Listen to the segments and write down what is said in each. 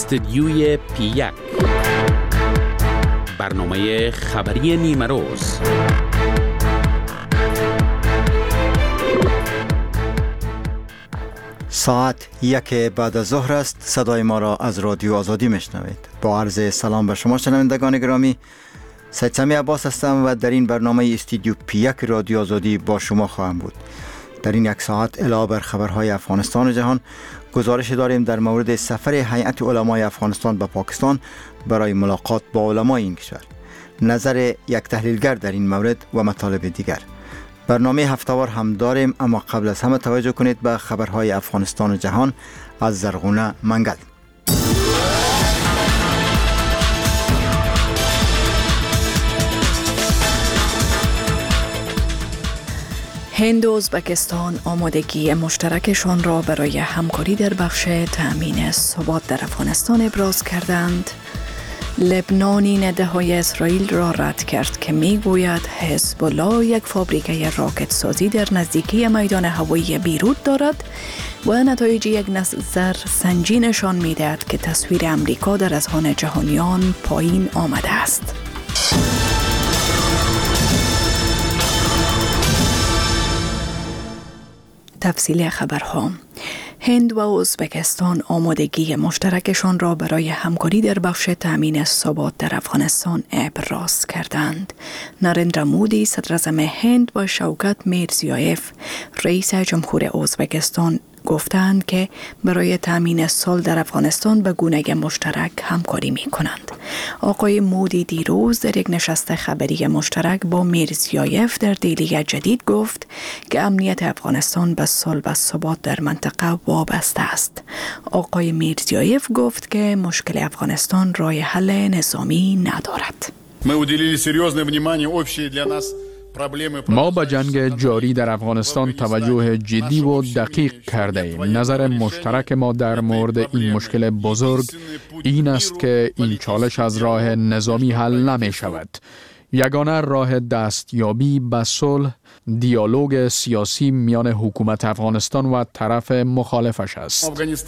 استدیوی پی1 برنامه خبری نیمه روز. ساعت 1 بعد از ظهر است. صدای ما را از رادیو آزادی میشنوید. با عرض سلام به شما شنوندگان گرامی، سید سمی عباس هستم و در این برنامه استودیو پی1 رادیو آزادی با شما خواهم بود. در این یک ساعت علاوه بر خبرهای افغانستان و جهان، گزارش داریم در مورد سفر هیئت علمای افغانستان به پاکستان برای ملاقات با علمای این کشور، نظر یک تحلیلگر در این مورد و مطالب دیگر. برنامه هفته‌وار هم داریم، اما قبل از همه توجه کنید به خبرهای افغانستان و جهان از زرغونه منگل. هند و ازبکستان آمادگی مشترکشان را برای همکاری در بخش تأمین ثبات در افغانستان ابراز کردند. لبنان نده‌های اسرائیل را رد کرد که میگوید حزب الله یک فابریکه راکت سازی در نزدیکی میدان هوایی بیروت دارد و نتایج یک نظر سنجی نشان میدهد که تصویر امریکا در اذهان جهانیان پایین آمده است. تفصیل خبرها. هند و ازبکستان آمادگی مشترکشان را برای همکاری در بخش تأمین ثبات در افغانستان ابراز کردند. نریندرا مودی صدر اعظم هند و شوکت میرزیایف رئیس جمهور ازبکستان گفتند که برای تأمین صلح در افغانستان به گونه مشترک همکاری می کنند. آقای مودی دیروز در یک نشست خبری مشترک با میرزیایف در دیلی جدید گفت که امنیت افغانستان به صلح و ثبات در منطقه وابسته است. آقای میرزیایف گفت که مشکل افغانستان راه حل نظامی ندارد. ما به جنگ جاری در افغانستان توجه جدی و دقیق کرده ایم. نظر مشترک ما در مورد این مشکل بزرگ این است که این چالش از راه نظامی حل نمی شود. یگانه راه دستیابی به صلح دیالوگ سیاسی میان حکومت افغانستان و طرف مخالفش است.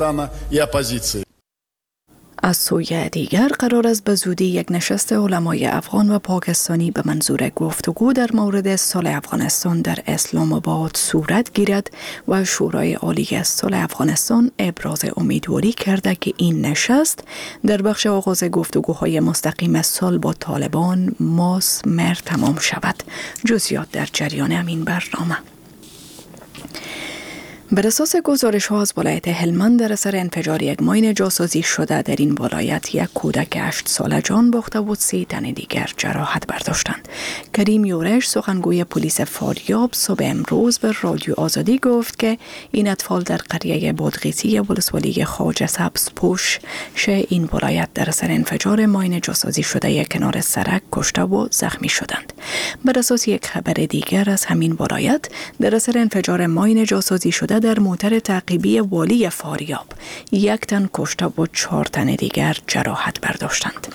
از سوی دیگر قرار است به زودی یک نشست علمای افغان و پاکستانی به منظور گفتگو در مورد صلح افغانستان در اسلام آباد صورت گیرد و شورای عالی صلح افغانستان ابراز امیدواری کرده که این نشست در بخش آغاز گفتگوهای مستقیم صلح با طالبان مثمر تمام شود. جزئیات در جریان همین برنامه. بر اساس گزارش ها از ولایت هلمند، در اثر انفجار یک ماین جاسازی شده در این ولایت یک کودک 8 ساله جان باخته و 3 تن دیگر جراحت برداشتند. کریم یورش سخنگوی پلیس فاریاب صبح امروز به رادیو آزادی گفت که این اطفال در قریه بادغیسی ولسوالی خواجه سبز پوش این ولایت در اثر انفجار ماین جاسازی شده کنار سرک کشته و زخمی شدند. بر اساس یک خبر دیگر از همین ولایت، در اثر انفجار ماین جاسازی شده در موتر تعقیبی والی فاریاب 1 تن کشته و 4 تن دیگر جراحت برداشتند.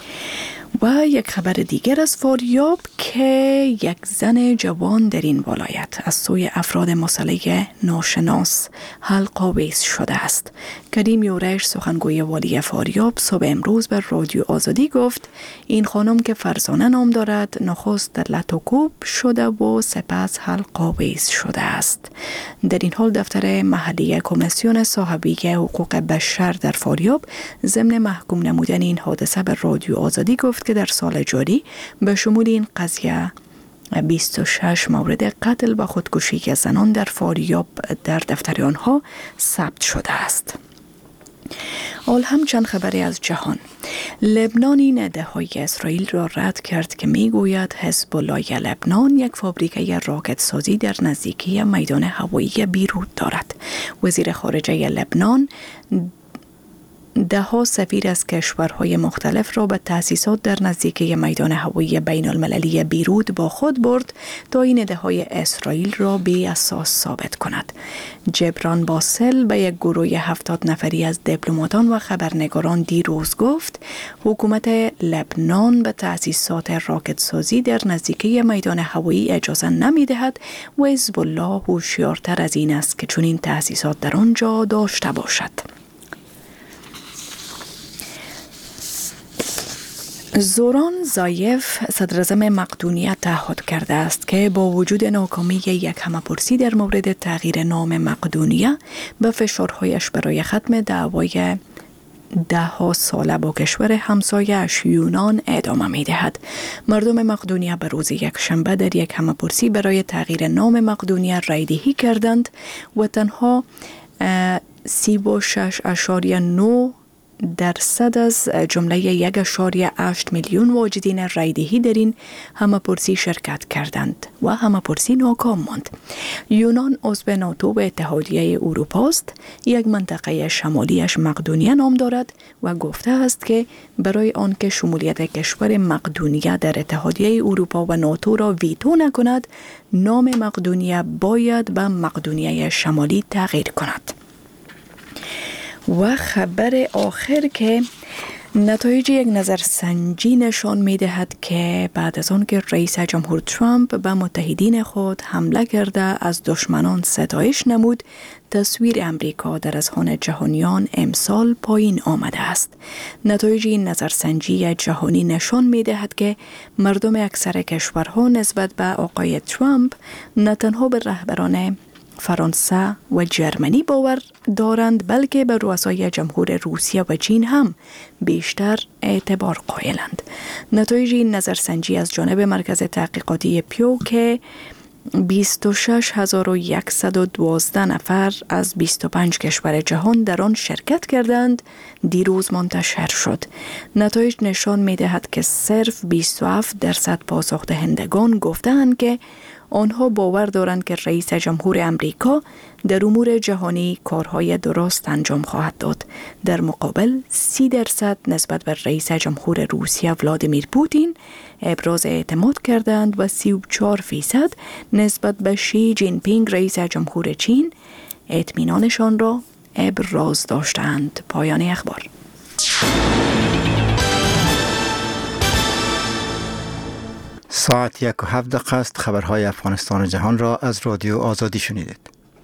و یک خبر دیگر از فاریاب که یک زن جوان در این ولایت از سوی افراد مسلح ناشناس حلق‌آویز شده است. کریم یورش سخنگوی والی فاریاب صبح امروز بر رادیو آزادی گفت این خانم که فرزانه نام دارد نخست در لتوکوب شده و سپس حلق‌آویز شده است. در این حال دفتر محلی کمیسیون صاحبی حقوق بشر در فاریاب ضمن محکوم نمودن این حادثه به رادیو آزادی گفت که در سال جاری به شمول این قضیه 26 مورد قتل و خودکشی زنان در فاریاب در دفتر آنها ثبت شده است. حال هم چند خبری از جهان. لبنانی نده‌های اسرائیل را رد کرد که میگوید حزب الله لبنان یک فابریکه راکت سازی در نزدیکی میدان هوایی بیروت دارد. وزیر خارجه لبنان ده‌ها سفیر از کشورهای مختلف را به تأسیسات در نزدیکی میدان هوایی بین المللی بیروت با خود برد تا این ادعاهای اسرائیل را بی اساس ثابت کند. جبران باسل به یک گروه 70 نفری از دیپلماتان و خبرنگاران دیروز گفت حکومت لبنان به تأسیسات راکت سازی در نزدیکی میدان هوایی اجازه نمی دهد و حزب الله هوشیارتر از این است که چنین تأسیسات در آنجا داشته باشد. زوران زایف صدراعظم مقدونیه تعهد کرده است که با وجود ناکامی یک همه‌پرسی در مورد تغییر نام مقدونیه به فشارهایش برای ختم دعوای 10 ساله با کشور همسایه‌اش یونان ادامه می‌دهد. مردم مقدونیه به روز یکشنبه در یک همه‌پرسی برای تغییر نام مقدونیه رایدهی کردند و تنها 36.9% از جمله 1.8 میلیون واجدین رایدهی در این همه‌پرسی شرکت کردند و همه‌پرسی ناکام ماند. یونان عضو ناتو و اتحادیه اروپا است. یک منطقه شمالیش مقدونیه نام دارد و گفته است که برای آنکه شمولیت کشور مقدونیه در اتحادیه اروپا و ناتو را ویتو نکند، نام مقدونیه باید به مقدونیه شمالی تغییر کند. و خبر آخر که نتایج یک نظرسنجی نشان می دهد که بعد از آن که رئیس جمهور ترامپ به متحدین خود حمله کرده از دشمنان ستایش نمود، تصویر امریکا در اذهان جهانیان امسال پایین آمده است. نتایج این نظرسنجی جهانی نشان می دهد که مردم اکثر کشورها نسبت به آقای ترامپ نه تنها به رهبران فرانسه و جرمنی باور دارند، بلکه به رؤسای جمهور روسیه و چین هم بیشتر اعتبار قائلند. نتایج این نظرسنجی از جانب مرکز تحقیقاتی پیو که 26,112 نفر از 25 کشور جهان در آن شرکت کردند دیروز منتشر شد. نتایج نشان می دهد که صرف 27% پاسخ دهندگان گفتند که آنها باور دارند که رئیس جمهور امریکا در امور جهانی کارهای درست انجام خواهد داد. در مقابل 30% نسبت به رئیس جمهور روسیه ولادیمیر پوتین ابراز اعتماد کردند و 34% نسبت به شی جین پینگ رئیس جمهور چین اطمینانشان را ابراز داشتند. پایان اخبار. ساعت 1:07 است. خبرهای افغانستان و جهان را از رادیو آزادی شنیدید.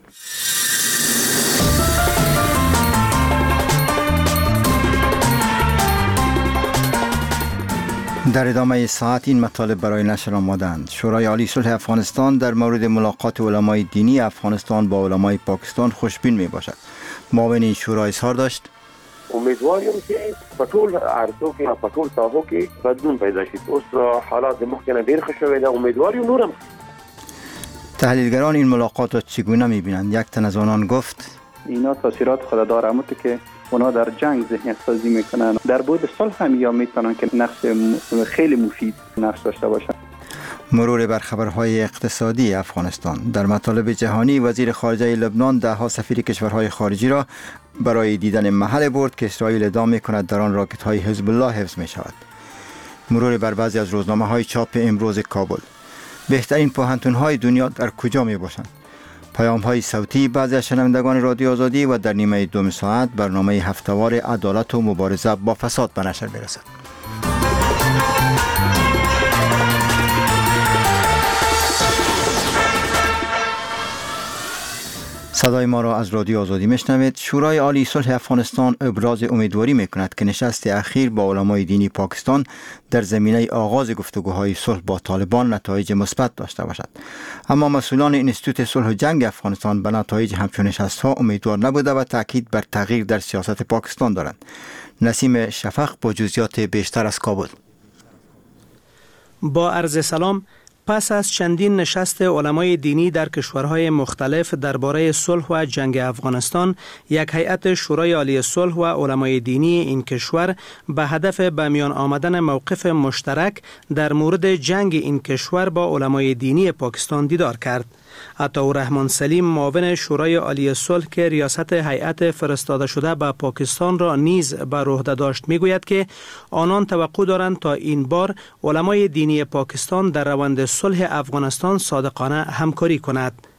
در ادامه ساعت این مطالب برای نشر آمدند. شورای عالی صلح افغانستان در مورد ملاقات علمای دینی افغانستان با علمای پاکستان خوشبین می باشد. معاون این شورا اظهار داشت: امیدواریم که په ټول عرصو کې په ټول ساحو کې بدلون پیدا شي. اوس حالات د مخکنه ډیر ښه شوي دي. امیدواریم نورم. تحلیلگران این ملاقات را چگونه می‌بینند؟ یک تن از آنان گفت: اینا تاثیرات خود داره، اما که اونا در جنگ ذهنیت سازی میکنن، در بود صلح هم یا میتونن که نقش خیلی مفید نقش داشته باشن. مرور بر خبرهای اقتصادی افغانستان. در مطالب جهانی وزیر خارجه لبنان 10 سفیر کشورهای خارجی را برای دیدن محل برد که اسرائیل ادعا می‌کند در آن راکت‌های حزب الله حفظ می‌شود. مرور بر بعضی از روزنامه‌های چاپ امروز کابل. بهترین پوهنتون‌های دنیا در کجا می‌باشند؟ پیام‌های صوتی بعضی از شنوندگان رادیو آزادی و در نیمه دوم ساعت برنامه هفته‌وار عدالت و مبارزه با فساد به نشر می‌رسد. صدای ما را از رادیو آزادی میشنوید. شورای عالی صلح افغانستان ابراز امیدواری میکند که نشست اخیر با علمای دینی پاکستان در زمینه آغاز گفتگوهای صلح با طالبان نتایج مثبت داشته باشد. اما مسئولان انستیتوت صلح و جنگ افغانستان به نتایج همچون نشست‌ها امیدوار نبوده و تاکید بر تغییر در سیاست پاکستان دارند. نسیم شفق با جزئیات بیشتر از کابل. با عرض سلام. پس از چندین نشست علمای دینی در کشورهای مختلف درباره صلح و جنگ افغانستان، یک هیئت شورای عالی صلح و علمای دینی این کشور به هدف به میان آمدن موقف مشترک در مورد جنگ این کشور با علمای دینی پاکستان دیدار کرد. عطاءالرحمن سلیم معاون شورای عالی صلح که ریاست هیئت فرستاده شده به پاکستان را نیز بر عهده داشت میگوید که آنان توقع دارند تا این بار علمای دینی پاکستان در روند صلح افغانستان صادقانه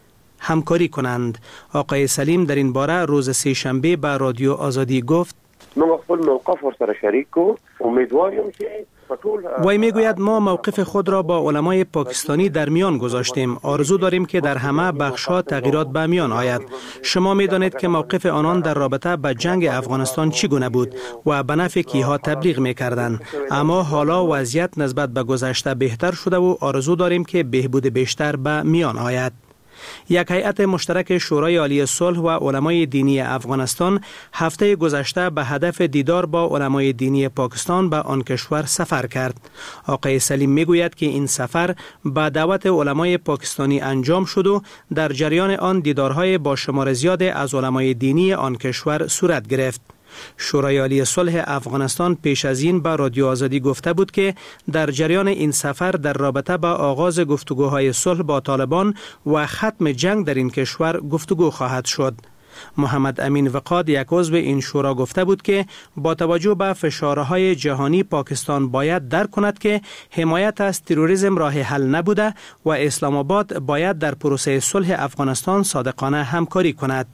همکاری کنند. آقای سلیم در این باره روز سه‌شنبه به رادیو آزادی گفت: موږ خپل موقف ورسره شریک کو. امیدواریم که وی میگوید ما موقف خود را با علمای پاکستانی در میان گذاشتیم. آرزو داریم که در همه بخش‌ها تغییرات به میان آید. شما میدانید که موقف آنان در رابطه با جنگ افغانستان چگونه بود و به نفع کیها تبلیغ میکردند. اما حالا وضعیت نسبت به گذشته بهتر شده و آرزو داریم که بهبود بیشتر به میان آید. یک هیئت مشترک شورای عالی صلح و علمای دینی افغانستان هفته گذشته به هدف دیدار با علمای دینی پاکستان به آن کشور سفر کرد. آقای سلیم میگوید که این سفر به دعوت علمای پاکستانی انجام شد و در جریان آن دیدارهای با شمار زیاد از علمای دینی آن کشور صورت گرفت. شورای عالی صلح افغانستان پیش از این به رادیو آزادی گفته بود که در جریان این سفر در رابطه با آغاز گفتگوهای صلح با طالبان و ختم جنگ در این کشور گفتگو خواهد شد. محمد امین وقاد یک عضو این شورا گفته بود که با توجه به فشارهای جهانی پاکستان باید درک کند که حمایت از تروریسم راه حل نبوده و اسلام آباد باید در پروسه صلح افغانستان صادقانه همکاری کند.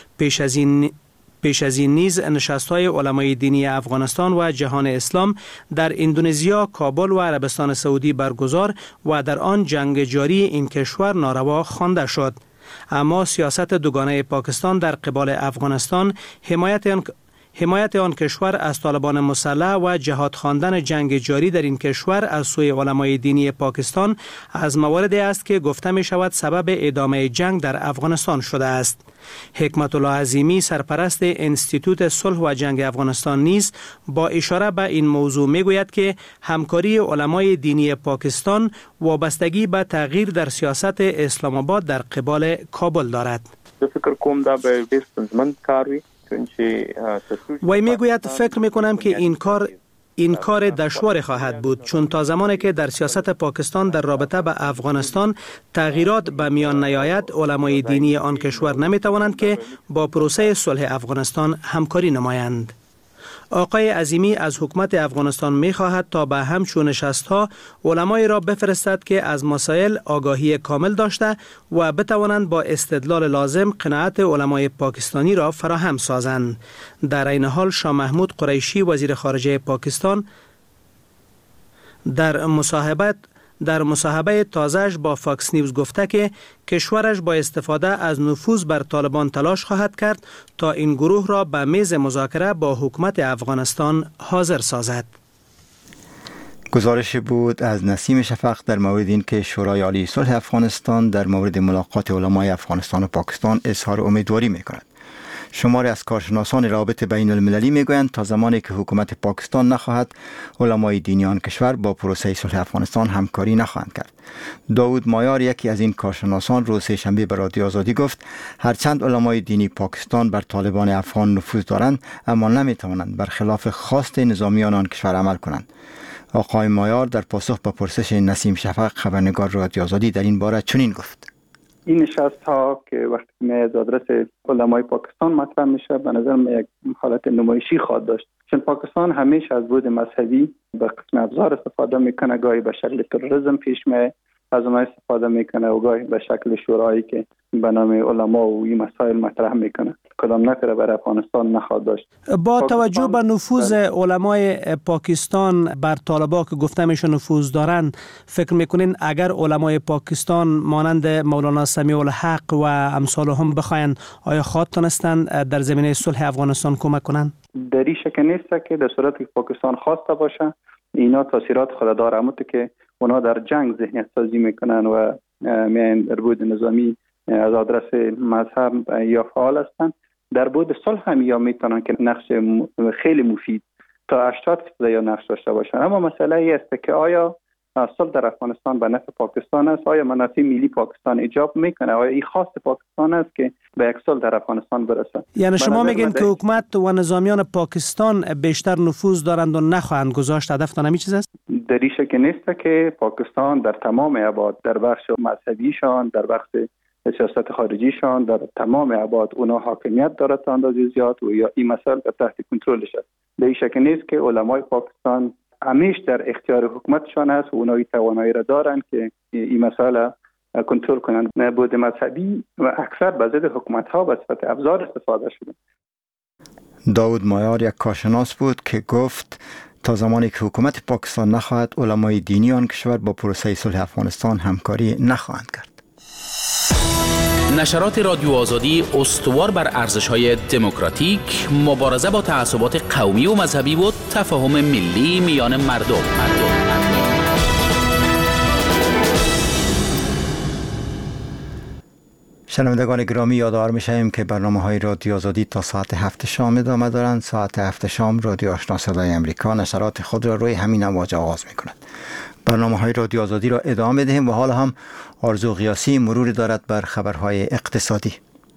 پیش از این نیز نشست‌های علمای دینی افغانستان و جهان اسلام در اندونزیا، کابل و عربستان سعودی برگزار و در آن جنگ جاری این کشور ناروا خوانده شد. اما سیاست دوگانه پاکستان در قبال افغانستان حمایت آن کشور از طالبان مسلح و جهاد خواندن جنگ جاری در این کشور از سوی علمای دینی پاکستان از مواردی است که گفته می شود سبب ادامه جنگ در افغانستان شده است. حکمت الله عظیمی سرپرست انستیتوت صلح و جنگ افغانستان نیز با اشاره به این موضوع می گوید که همکاری علمای دینی پاکستان وابستگی به تغییر در سیاست اسلام آباد در قبال کابل دارد. فکر کوم دا به بستنزمن کاروی وی میگوید فکر میکنم که این کار دشوار خواهد بود، چون تا زمانی که در سیاست پاکستان در رابطه به افغانستان تغییرات به میان نیاید، علمای دینی آن کشور نمیتوانند که با پروسه صلح افغانستان همکاری نمایند. آقای عظیمی از حکومت افغانستان می‌خواهد تا به همچون نشست‌ها علمای را بفرستد که از مسائل آگاهی کامل داشته و بتوانند با استدلال لازم قناعت علمای پاکستانی را فراهم سازند. در این حال شاه محمود قریشی وزیر خارجه پاکستان در مصاحبه تازه‌اش با فاکس نیوز گفته که کشورش با استفاده از نفوذ بر طالبان تلاش خواهد کرد تا این گروه را به میز مذاکره با حکومت افغانستان حاضر سازد. گزارش بود از نسیم شفق در مورد این که شورای عالی صلح افغانستان در مورد ملاقات علمای افغانستان و پاکستان اظهار امیدواری می‌کند. شماری از کارشناسان روابط بین المللی میگویند تا زمانی که حکومت پاکستان نخواهد علمای دینی آن کشور با پروسه صلح افغانستان همکاری نخواهند کرد. داود مایار یکی از این کارشناسان روز سه‌شنبه به رادیو آزادی گفت هرچند علمای دینی پاکستان بر طالبان افغان نفوذ دارند اما نمیتوانند برخلاف خواست نظامیان آن کشور عمل کنند. آقای مایار در پاسخ به پرسش نسیم شفق خبرنگار رادیو آزادی در این باره چنین گفت: این نشست ها که وقتی از آدرس علمای پاکستان مطرح میشه به نظر من یک حالت نمایشی خواهد داشت، چون پاکستان همیشه از بود مذهبی به قسم ابزار استفاده میکنه، گاهی به شکل تروریسم پیش میاد از اونها استفاده میکنه و گاهی به شکل شورایی که به نام علما و این مسائل مطرح میکنه. کدام نکره برای افغانستان نخواهد داشت. با توجه به نفوذ علمای پاکستان بر طالبان که گفته میشه نفوذ دارن، فکر میکنین اگر علمای پاکستان مانند مولانا سمیع الحق و امثال هم بخواین آیا خواهد تونستن در زمینه صلح افغانستان کمک کنن؟ در این شک نیست که در صورت که پاکستان خواسته باشه اینا تاثیرات خود داره، اما که اونا در جنگ ذهنیت سازی میکنن و میان در بود نظامی از آدرس مذهب یا فعال هستند. در بود صلح هم یا میتونن که نقش خیلی مفید تا 80% یا نقش داشته باشن. اما مسئله ای است که آیا صلح در افغانستان به نفع پاکستان است؟ آیا منافع ملی پاکستان ایجاب میکنه؟ آیا این خواست پاکستان است که به یک صلح در افغانستان برسه؟ یعنی شما میگین که حکومت و نظامیان پاکستان بیشتر نفوذ دارند و نخواهند گذاشت؟ هدفتان همین چیز است؟ در این شک نیست که پاکستان در تمام ابعاد، در بخش مذهبیشان، در بخش سیاست خارجیشان، در تمام ابعاد اونا حاکمیت داره تا اندازه زیاد و یا این مسئله تحت کنترلش است. در این شک نیست که علمای پاکستان همیشه در اختیار حکومتشان است و اونا این توانایی را دارند که این مسئله کنترل کنند. نبود مذهبی و اکثر به ضد حکومت ها به صفت ابزار استفاده شده. داود مایار یک کارشناس بود که گفت تا زمانی که حکومت پاکستان نخواهد، علمای دینی آن کشور با پروسه صلح افغانستان همکاری نخواهند کرد. نشرات رادیو آزادی استوار بر ارزش‌های دموکراتیک، مبارزه با تعصبات قومی و مذهبی و تفاهم ملی میان مردم. شنوندگان گرامی، یادآور می‌شویم که برنامه‌های رادیو آزادی تا ساعت 7 شام ادامه دارند. ساعت 7 شام رادیو آشنا صدای امریکا نشرات خود را روی همین امواج آغاز می‌کند. برنامه‌های رادیو آزادی را ادامه دهیم و حالا هم آرزو قیاسی مروری دارد بر خبرهای اقتصادی.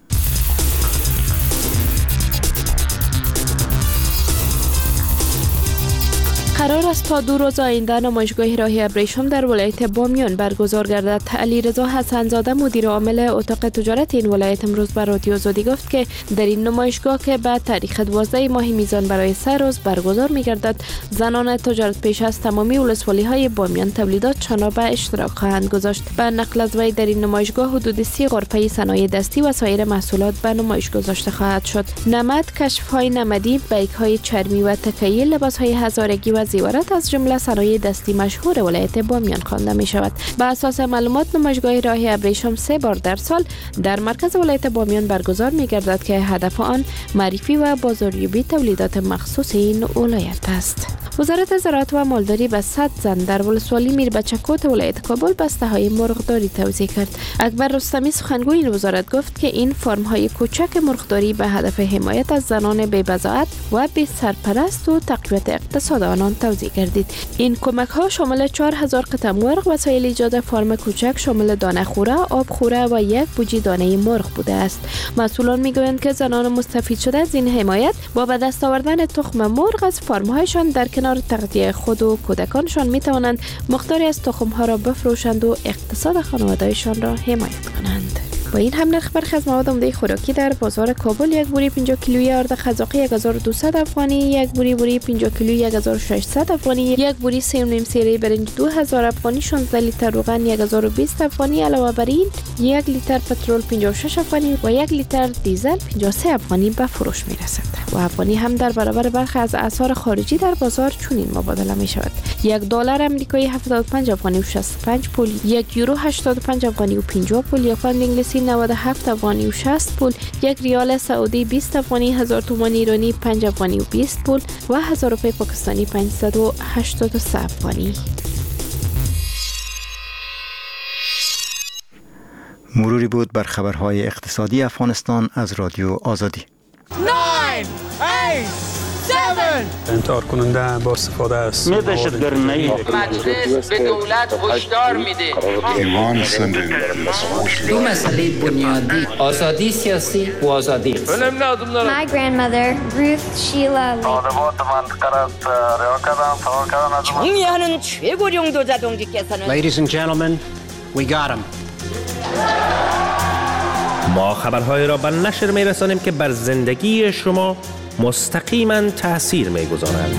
قرار است تا 2 روز آینده نمایشگاه راه ابریشم در ولایت بامیان برگزار گردد. علیرضا حسن‌زاده مدیر عامل اتاق تجارت این ولایت امروز بر رادیو آزادی گفت که در این نمایشگاه که به تاریخ 12 ماه میزان برای 3 روز برگزار می‌گردد، زنان تجارت پیش از تمامی ولسوالی‌های بامیان تولیداتشان را به اشتراک خواهند گذاشت. به نقل از وی در این نمایشگاه حدود 30 غرفه صنایع دستی و سایر محصولات به نمایش گذاشته خواهد شد. نمد، کشف‌های نمدی، بیک‌های چرمی و تکیه، لباس‌های هزارگی و زیورات از جمله صنایع دستی مشهور ولایت بامیان خوانده می شود. به اساس معلومات نمایشگاه راه ابریشم 3 بار در سال در مرکز ولایت بامیان برگزار می گردد که هدف آن معرفی و بازاریابی تولیدات مخصوص این ولایت است. وزارت زراعت و مالداری به 100 زن در ولسوالی میربچکوت ولایت کابل بسته‌های مرغداری توزیع کرد. اکبر رستمی سخنگوی این وزارت گفت که این فرم‌های کوچک مرغداری به هدف حمایت از زنان بی‌بضاعت و بی سرپرست و تقویت اقتصاد آنان توزیع گردید. این کمک‌ها شامل 4000 قطعه مرغ، وسایل ایجاد فرم کوچک شامل دانه خوره، آب خوره و 1 بوجی دانه مرغ بوده است. مسئولان میگویند که زنان مستفید شده از این حمایت با به دست آوردن تخم مرغ از فرم‌هایشان در کنار تغذیه خود و کودکانشان می توانند مقداری از تخم‌ها را بفروشند و اقتصاد خانواده‌شان را حمایت کنند. با این هم نرخ برخی از مواد عمده خوراکی در بازار کابل: 1 بوری 50 کیلویی آرد قزاقی 1200 افغانی، 1 بوری 50 کیلویی 1600 افغانی، 1 بوری 3.5 سیره برنج 2000 افغانی، 16 لیتر روغن 1020 افغانی. علاوه بر این 1 لیتر پترول 56 افغانی و 1 لیتر دیزل 53 افغانی به فروش می رسد. و افغانی هم در برابر برخی از اسعار خارجی در بازار چنین مبادله می شود: 1 دلار آمریکایی 75 افغانی و 65 پول، 1 یورو 85 افغانی و 50 پول، 1 پوند انگلیسی 97 افغانی و 60 پول، 1 ریال سعودی 20 افغانی، 1000 تومان ایرانی 5 افغانی و 20 پول و 1000 روپیه پاکستانی 583 افغانی. مروری بود بر خبرهای اقتصادی افغانستان از رادیو آزادی. 9 8 7 انتحار کننده با استفاده از مجلس به دولت هشدار میده دو مسئله بنیادی: آزادی سیاسی و آزادی. My grandmother Ruth Sheila 정의하는 최고령 도자동지께서는 Ladies and gentlemen, we got him. ما خبرهای را به نشر می‌رسانیم که بر زندگی شما مستقیما تأثیر می‌گذارند.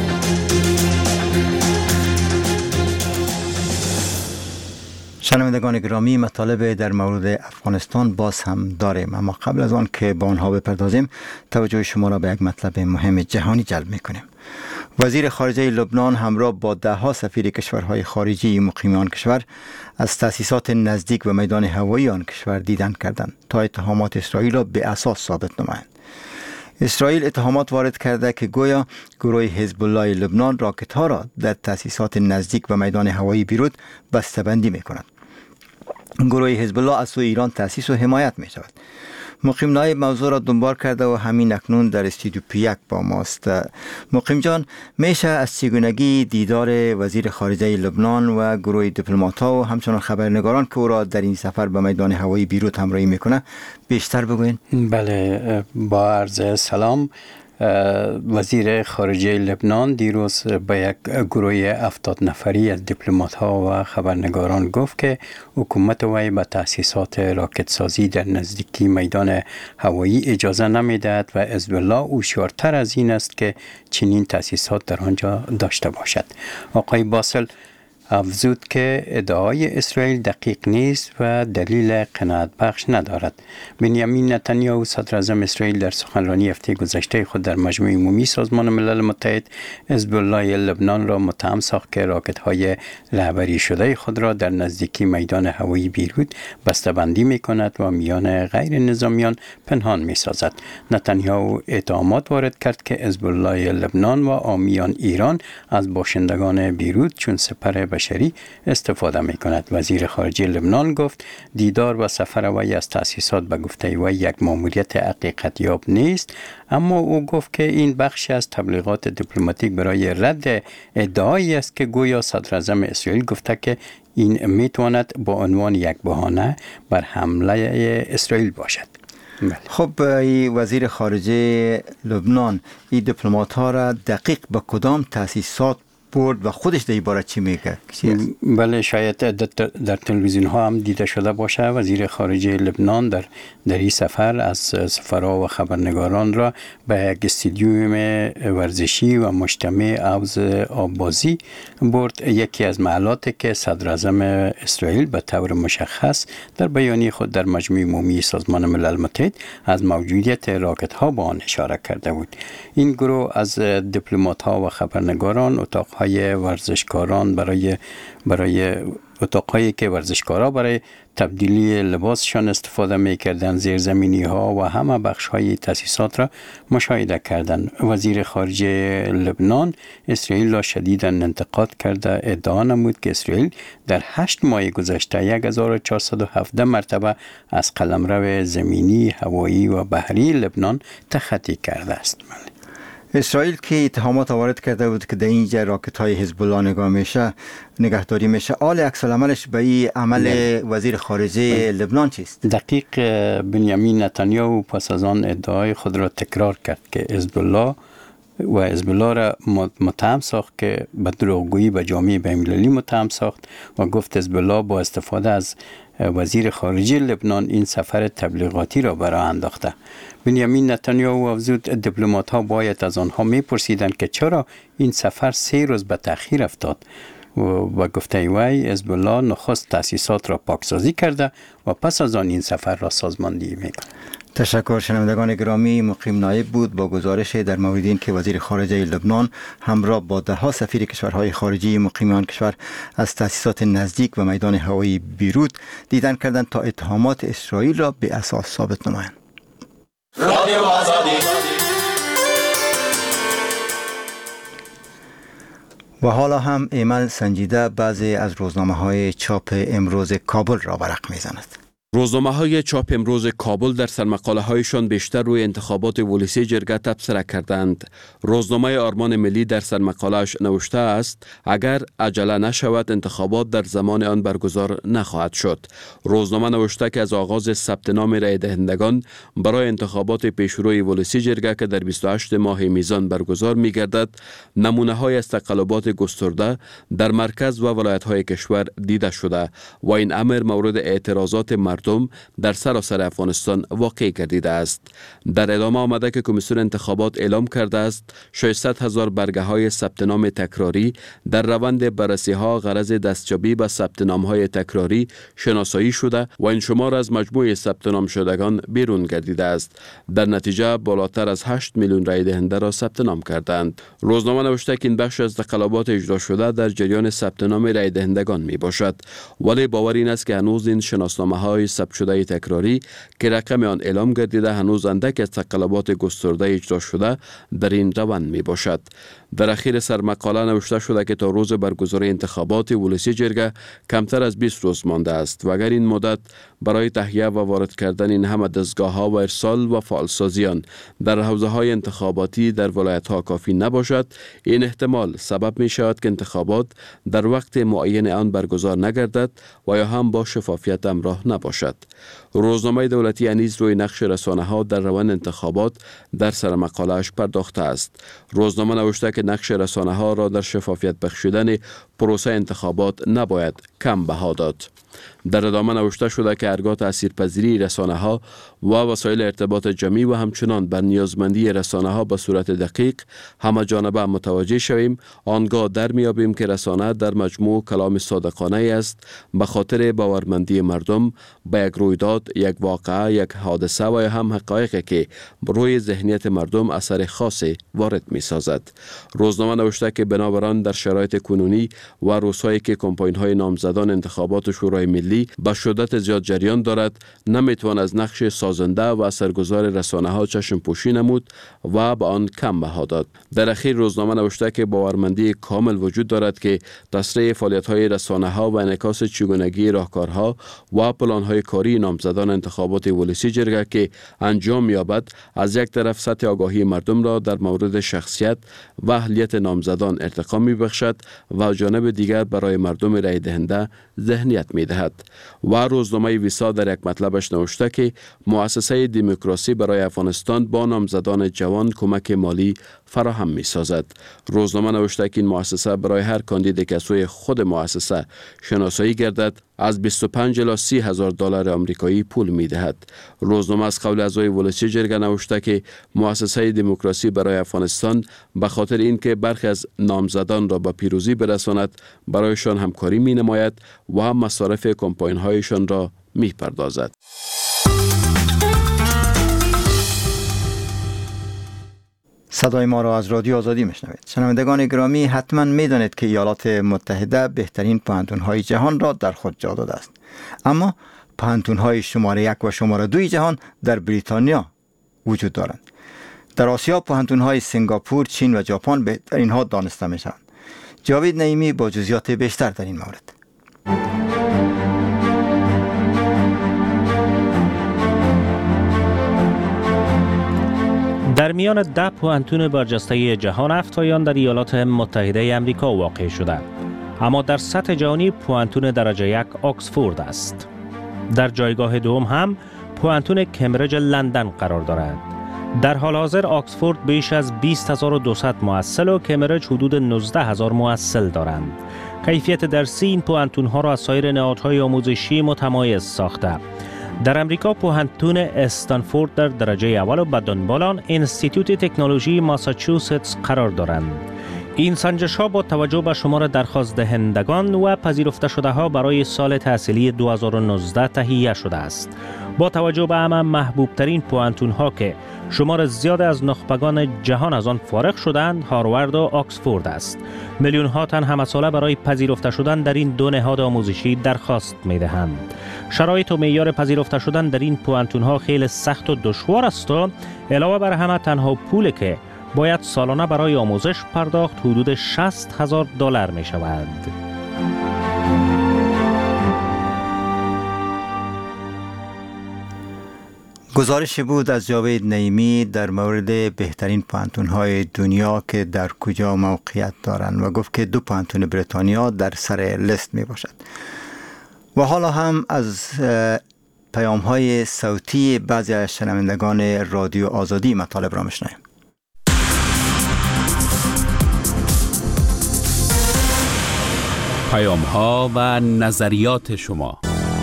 شنوندگان گرامی، مطالب در مورد افغانستان باز هم داریم، اما قبل از آن که به آنها بپردازیم توجه شما را به یک مطلب مهم جهانی جلب می‌کنیم. وزیر خارجه لبنان همراه با 10 سفیر کشورهای خارجی مقیم آن کشور از تأسیسات نزدیک به میدان هوایی آن کشور دیدن کردند تا اتهامات اسرائیل را به اساس ثابت نمایند. اسرائیل اتهامات وارد کرده که گویا گروه حزب الله لبنان راکت‌ها را در تأسیسات نزدیک به میدان هوایی بیروت بسته‌بندی می‌کند. گروه حزب الله از سوی ایران تأسیس و حمایت می‌شود. مقیم نایب موضوع را دنبال کرده و همین اکنون در استودیو پیک با ماست. مقیم جان، میشه از چگونگی دیدار وزیر خارجه لبنان و گروه دیپلمات‌ها و همچنان خبرنگاران که او را در این سفر به میدان هوایی بیروت همراهی میکنه بیشتر بگوین؟ بله، با عرض سلام. وزیر خارجه لبنان دیروز به یک گروه 70 نفری از دیپلمات‌ها و خبرنگاران گفت که حکومت وی به تأسیسات راکت سازی در نزدیکی میدان هوایی اجازه نمیدهد و حزب الله هوشیارتر از این است که چنین تأسیسات در آنجا داشته باشد. آقای باصل، افزود که ادعای اسرائیل دقیق نیست و دلیل قناعت بخش ندارد. بنیامین نتانیاهو صدر اعظم اسرائیل در سخنرانی هفته گذشته خود در مجمع عمومی سازمان ملل متحد حزب الله لبنان را متهم ساخت که راکت‌های رهبری شده خود را در نزدیکی میدان هوایی بیروت بسته‌بندی می‌کند و میان غیر نظامیان پنهان می‌سازد. نتانیاهو اتهامات وارد کرد که حزب الله لبنان و حامیان ایران از باشندگان بیروت چون سپر بشری استفاده می کند. وزیر خارجه لبنان گفت دیدار و سفر وی از تأسیسات به گفته وی یک ماموریت حقیقت یاب نیست، اما او گفت که این بخشی از تبلیغات دیپلماتیک برای رد ادعایی است که گویا صدر اعظم اسرائیل گفته که این می تواند با عنوان یک بهانه بر حمله اسرائیل باشد. خب وزیر خارجه لبنان این دیپلمات ها را دقیق به کدام تأسیسات برد و خودش در این باره چی میگه؟ بله، شاید در تلویزیون ها هم دیده شده باشه. وزیر خارجه لبنان در این سفر از سفرا و خبرنگاران را به یک استادیوم ورزشی و مجتمع حوض آببازی برد. یکی از محلاتی که صدر اعظم اسرائیل به طور مشخص در بیانیه خود در مجمع عمومی سازمان ملل متحد از موجودیت راکت ها به آن اشاره کرده بود. این گروه از دیپلمات ها و خبرنگاران اتاقهای ورزشکاران برای اتاقهایی که ورزشکارا برای تبدیلی لباسشان استفاده می‌کردند، زیرزمینی ها و همه بخش های تأسیسات را مشاهده کردند. وزیر خارجه لبنان اسرائیل را شدیداً انتقاد کرده ادعا نمود که اسرائیل در 8 ماه گذشته 1417 مرتبه از قلمرو زمینی، هوایی و بحری لبنان تخطی کرده است. اسرائیل که اتهامات وارد کرده بود که در اینجا راکت های حزب الله نگهداری میشه، آل عکس العملش به این عمل وزیر خارجه لبنان چیست؟ دقیق بنیامین نتانیاهو پس از آن ادعای خود را تکرار کرد که حزب الله را متهم ساخت که به دروغگویی به جامعه بین‌المللی متهم ساخت و گفت حزب الله با استفاده از وزیر خارجه لبنان این سفر تبلیغاتی را برای انداخته. بنیامین نتانیاهو افزود دیپلمات ها باید از آنها میپرسیدند که چرا این سفر 3 روز به تأخیر افتاد و گفته وی حزب الله نخست تأسیسات را پاکسازی کرده و پس از آن این سفر را سازماندهی میکند. تشکر. شنوندگان گرامی، مقیم نایب بود با گزارش در مورد این که وزیر خارجه لبنان همراه با دهها سفیر کشورهای خارجی مقیم آن کشور از تأسیسات نزدیک و میدان هوایی بیروت دیدن کردند تا اتهامات اسرائیل را به اساس ثابت نمایند. رادیو آزادی. و حالا هم ایمن سنجیده بعضی از روزنامه‌های چاپ امروز کابل را برق می‌زند. روزنامه‌های چاپ امروز کابل در سرمقاله‌هایشان بیشتر روی انتخابات ولسی جرگه تبصره کردند. روزنامه آرمان ملی در سرمقاله‌اش نوشته است اگر عجله نشود انتخابات در زمان آن برگزار نخواهد شد. روزنامه نوشته که از آغاز ثبت نام رای دهندگان برای انتخابات پیشروی ولسی جرگه که در 28 ماه میزان برگزار می‌گردد، نمونه‌های از تقلبات گسترده در مرکز و ولایت‌های کشور دیده شده و این امر مورد اعتراضات مردم در سراسر افغانستان واقع گردیده است. در ادامه آمده که کمیسیون انتخابات اعلام کرده است 600,000 برگه های ثبت نام تکراری در روند بررسی ها غرض دستیابی به ثبت نام های تکراری شناسایی شده و این شمار از مجموع ثبت نام شدگان بیرون گردیده است. در نتیجه بالاتر از 8 میلیون رای دهنده را ثبت نام کردند. روزنامه نوشته که این بخش از تقلبات اجرا شده در جریان ثبت نام رای دهندگان می باشد، ولی باور این است که هنوز این شناسنامه های ثبت شده تکراری که رقم آن اعلام گردیده هنوز اندک از تقلبات گسترده اجرا شده در این روند می باشد. در اخیر سرمقاله نوشته شده که تا روز برگزاری انتخابات ولسی جرگه کمتر از 20 روز مانده است و اگر این مدت برای تهیه و وارد کردن این همه دستگاه ها و ارسال و فعالسازیان در حوزه های انتخاباتی در ولایت ها کافی نباشد، این احتمال سبب می شود که انتخابات در وقت معین آن برگزار نگردد و یا هم با شفافیت همراه نباشد. روزنامه دولتی نیز روی نقش رسانه ها در روند انتخابات در سرمقاله‌اش پرداخته است. روزنامه نوشته که نقش رسانه ها را در شفافیت بخشیدن پروسه انتخابات نباید کم بها داد. در ادامه نوشته شده که هرگاه تاثیرپذیری رسانه ها و وسایل ارتباط جمعی و همچنان بر نیازمندی رسانه ها به صورت دقیق همه جانبه متوجه شویم، آنگاه در میابیم که رسانه در مجموع کلام صادقانه است به خاطر باورمندی مردم به یک رویداد، یک واقعه، یک حادثه و هم حقایقی که روی ذهنیت مردم اثر خاصی وارد می سازد. روزنامه نوشته که بنابراین در شرایط کنونی و روزهایی که کمپاین های نامزدان انتخابات شورای ملی به شدت زیاد جریان دارد، نمیتوان از نقش سازنده و اثرگذار رسانه ها چشم پوشی نمود و به آن کم بها داد. در اخیر روزنامه نوشته که باورمندی کامل وجود دارد که تسریع فعالیت های رسانه ها و انعکاس چگونگی راهکارها و پلان های کاری نامزدان انتخابات ولسی جرگه که انجام یابد، از یک طرف سطح آگاهی مردم را در مورد شخصیت و اهلیت نامزدان ارتقا می بخشد و جانب دیگر برای مردم رای دهنده ذهنیت می دهد. و روزنامه ویسا در یک مطلبش نوشته که مؤسسه دموکراسی برای افغانستان با نامزدان جوان کمک مالی فراهم می سازد. روزنامه نوشته که این مؤسسه برای هر کاندید که سوی خود مؤسسه شناسایی گردد از 25 الی 30 هزار دلار آمریکایی پول می دهد. روزنامه از قول اعضای ولسی جرگه نوشته که مؤسسه دموکراسی برای افغانستان به خاطر اینکه برخی از نامزدان را به پیروزی برساند برایشان همکاری می نماید و مصارف کمپاین هایشان را می پردازد. صدای ما را از رادیو آزادی میشنوید. شنوندگان گرامی، حتما میدانید که ایالات متحده بهترین پوهنتون‌های جهان را در خود جا داده است. اما پوهنتون‌های شماره 1 و شماره 2 جهان در بریتانیا وجود دارند. در آسیا پوهنتون‌های سنگاپور، چین و ژاپن بهترین ها دانسته میشوند. جاوید نعیمی با جزئیات بیشتر در این مورد. در میان 10 پوهنتون برجسته جهان 7 تایان در ایالات متحده آمریکا واقع شده، اما در سطح جهانی پوهنتون درجه 1 آکسفورد است. در جایگاه دوم هم پوهنتون کمبریج لندن قرار دارد. در حال حاضر آکسفورد بیش از 20200 محصل و کمبریج حدود 19000 محصل دارند. کیفیت درسی این پوهنتون ها را از سایر نهادهای آموزشی متمایز ساخته. در امریکا پوهنتون استنفورد در درجه اول و به دنبال آن انستیتوت تکنولوژی ماساچوستس قرار دارند. این سنجش ها با توجه به شمار درخواست دهندگان و پذیرفته شده ها برای سال تحصیلی 2019 تهیه شده است. با توجه به همه محبوب ترین پوهنتون ها که شمار زیاد از نخبگان جهان از آن فارغ شدند، هاروارد و آکسفورد است. میلیون ها تن همه ساله برای پذیرفته شدن در این دو نهاد آموزشی درخواست می دهند. شرایط و معیار پذیرفته شدن در این پوهنتون ها خیلی سخت و دشوار است و علاوه بر همه تنها پولی که باید سالانه برای آموزش پرداخت حدود 60,000 دلار می شود. گزارش بود از جاوید نعیمی در مورد بهترین پوهنتون‌های دنیا که در کجا موقعیت دارند و گفت که 2 پوهنتون بریتانیا در سر لیست می باشد. و حالا هم از پیام‌های صوتی بعضی از شنوندگان رادیو آزادی مطالب را میشنویم. پیام‌ها و نظریات شما.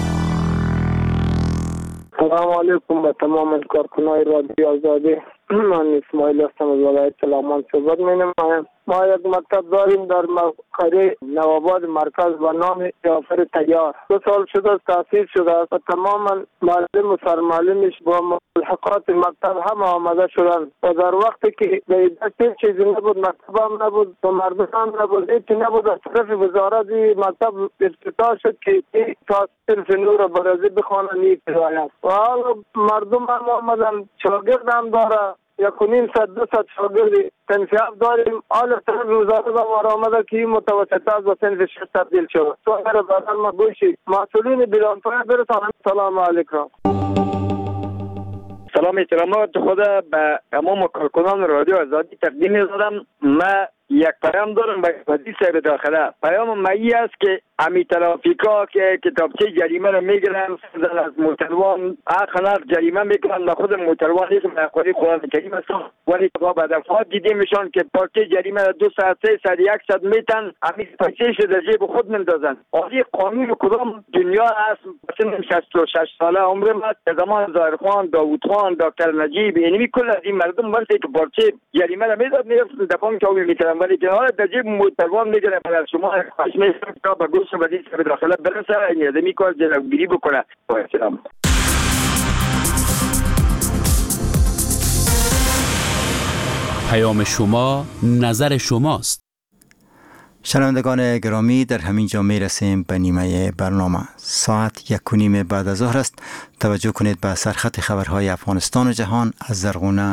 سلام علیکم به تمام کارکنان رادیو آزادی. من اسماعیل هستم از ولایت سلامان صحبت می‌نمایم. ما یک مکتب داریم در قریه نوآباد مرکز به نام جعفر طیار. 2 سال شده تأسیس شده است و تماما معلم و سرمعلمش با ملحقات مکتب هم آمده شدند و در وقتی که به دست چیزی نبود، مکتب هم نبود و مردم هم نبود، هیچی نبود، از طرف وزارت مکتب افتتاح شد که تا صرف نور برازی بخوانند نیک روایت و حالا مردم هم آمدن، شاگرد هم داره 1.5-200 شاگرد تنفیاب داریم. حالا طرف وزارت هم آمده که این متوسطه از صنف 6 تبدیل شد. تو اگر بدن ما گوشی مسئولین بیرانفایه برسانم. سلام علیکم. سلام احترامات خدا به تمام کارکنان رادیو آزادی تقدیم می‌کنم. من یک پیام دارم به وزیر صاحب داخله. پیام مایی است که امی ترافیکا که کتابچه جریمه رو میگیرن از موتروان اخنق جریمه میکنن. من خود موتروان نیستم، من خودی قرآن کریم هستم، ولی با دفعات دیده میشون که پارچه جریمه رو 200 300 100 میتن امی پارچهش در جیب خود میندازن. آیا قانون کدام دنیا است؟ مثلا 66 ساله عمر من در زمان ظاهرخان، داوود خان، دکتر نجیب، یعنی کل از این مردم وقتی که پارچه جریمه رو میداد میرفتن دفعه که میتونن، ولی که حالا در جیب موتروان میگیرن. برای شما خواهش میکنم تا به گوش وزیر صاحب داخله برسه این ادمی کار جلوگیری بکنه. با احترام. پیام شما نظر شماست. شنوندگان گرامی، در همین جا می رسیم به نیمه برنامه. ساعت 1:30 بعد از ظهر است. توجه کنید به سرخط خبرهای افغانستان و جهان از زرغونه